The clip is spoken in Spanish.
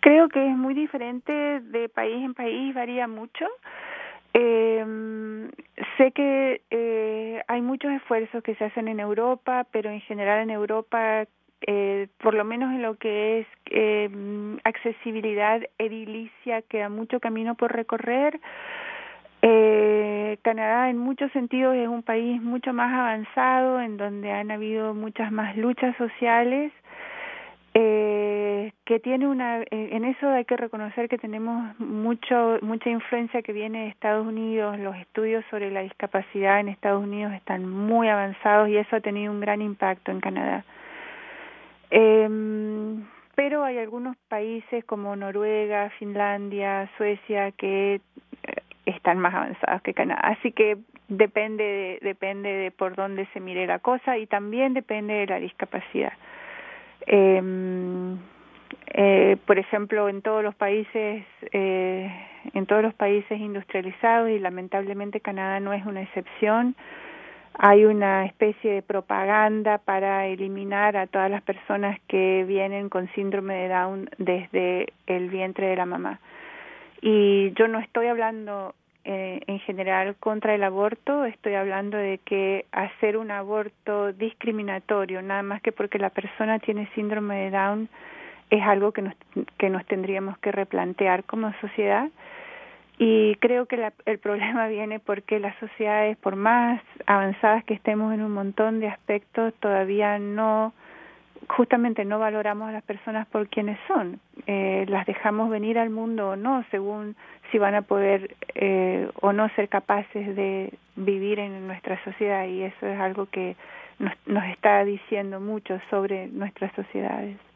Creo que es muy diferente de país en país, varía mucho. Sé que hay muchos esfuerzos que se hacen en Europa, pero en general en Europa, por lo menos en lo que es accesibilidad edilicia, queda mucho camino por recorrer. Canadá en muchos sentidos es un país mucho más avanzado, en donde han habido muchas más luchas sociales, que tiene en eso hay que reconocer que tenemos mucha influencia que viene de Estados Unidos. Los estudios sobre la discapacidad en Estados Unidos están muy avanzados y eso ha tenido un gran impacto en Canadá. Pero hay algunos países como Noruega, Finlandia, Suecia que están más avanzados que Canadá, así que depende de por dónde se mire la cosa, y también depende de la discapacidad. Por ejemplo, en todos los países industrializados, y lamentablemente Canadá no es una excepción, hay una especie de propaganda para eliminar a todas las personas que vienen con síndrome de Down desde el vientre de la mamá. Y yo no estoy hablando en general contra el aborto, estoy hablando de que hacer un aborto discriminatorio, nada más que porque la persona tiene síndrome de Down, es algo que nos tendríamos que replantear como sociedad. Y creo que el problema viene porque las sociedades, por más avanzadas que estemos en un montón de aspectos, todavía justamente no valoramos a las personas por quienes son. Las dejamos venir al mundo o no, según si van a poder o no ser capaces de vivir en nuestra sociedad, y eso es algo que nos está diciendo mucho sobre nuestras sociedades.